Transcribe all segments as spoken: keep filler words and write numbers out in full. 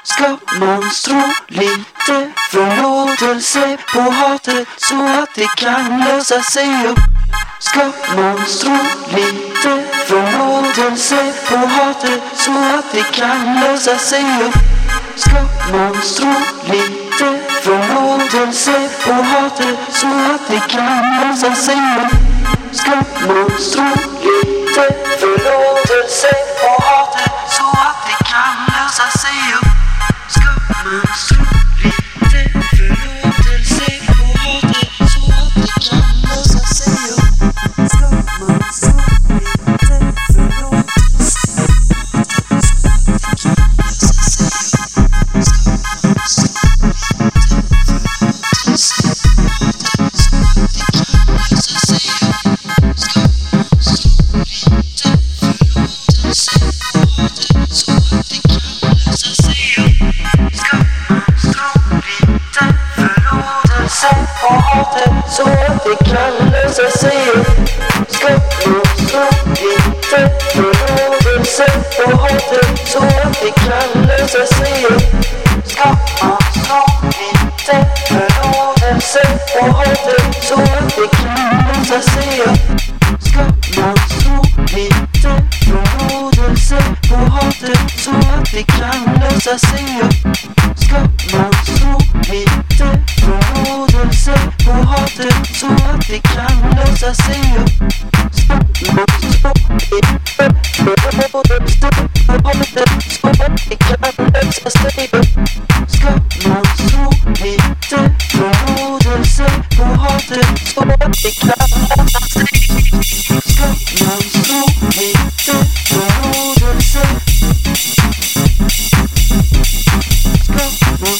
Ska man strå lite förlåtelse på hatet så att det kan lösa sig upp? Ska man strå lite förlåtelse på hatet så att det kan lösa sig upp? Ska man strå lite förlåtelse på hatet så att det kan lösa sig upp? Ska man strå lite förlåtelse på hatet så att det kan lösa sig upp? Ska man strå lite förlåtelse på hatet så att det kan lösa sig upp? Ska man strå lite förlåtelse på hatet så att det kan lösa sig upp? Ska man strå lite förlåtelse på hatet så att det kan lösa sig upp? Ska man strå lite förlåtelse på hatet så att det kan lösa sig upp? Ska man strå lite förlåtelse på hatet så att det kan lösa sig upp? Ska man strå lite förlåtelse på hatet så att det kan lösa sig upp? Ska man strå lite förlåtelse på hatet så att det kan lösa sig upp? Ska man strå lite förlåtelse på hatet så att det kan lösa sig upp? Ska man strå lite förlåtelse? Ska man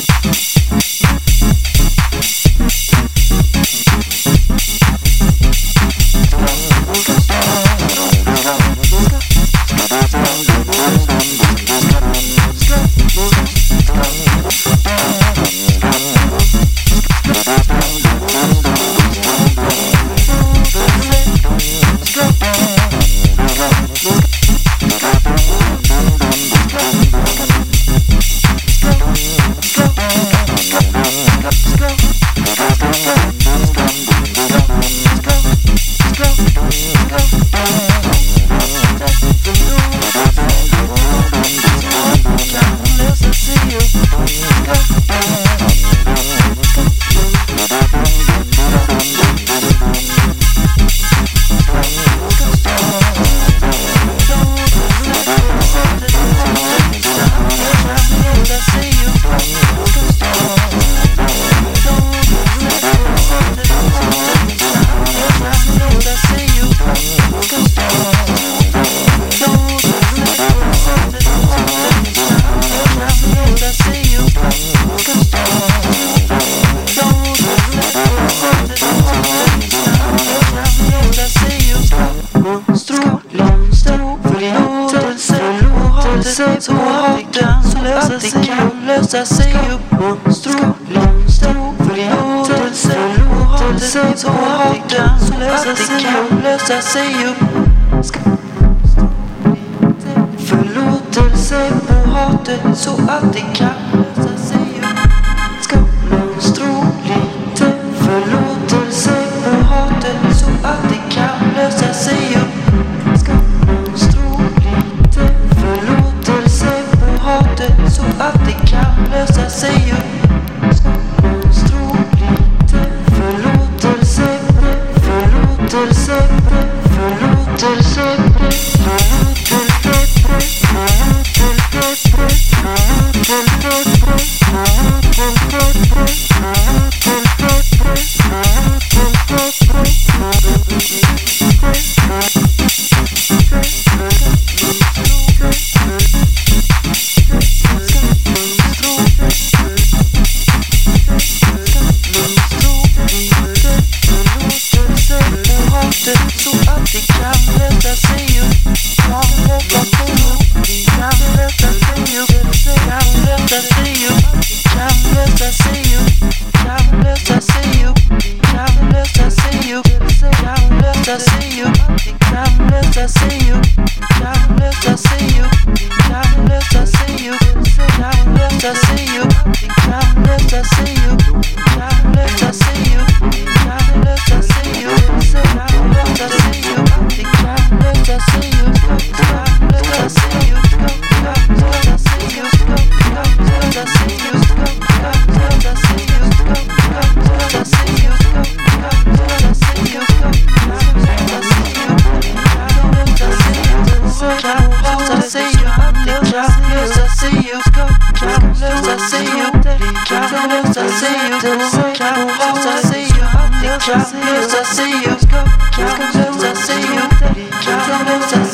så att det kan lösa sig upp? Man strå förlåtelse så att det kan lösa sig upp? Förlåtelse på hatet så att det kan lösa sig upp? Ska man strå lite förlåtelse på hatet så att det kan lösa sig upp? Ska man strå lite förlåtelse på hatet så att det kan lösa sig upp? Ska man strå lite förlåtelse, förlåtelse, förlåtelse, förlåtelse, förlåtelse, förlåtelse, förlåtelse. I see you, I see you, I see you, I see you, I see you, I see you, I see you, I see you, I see you, I see you, I see you,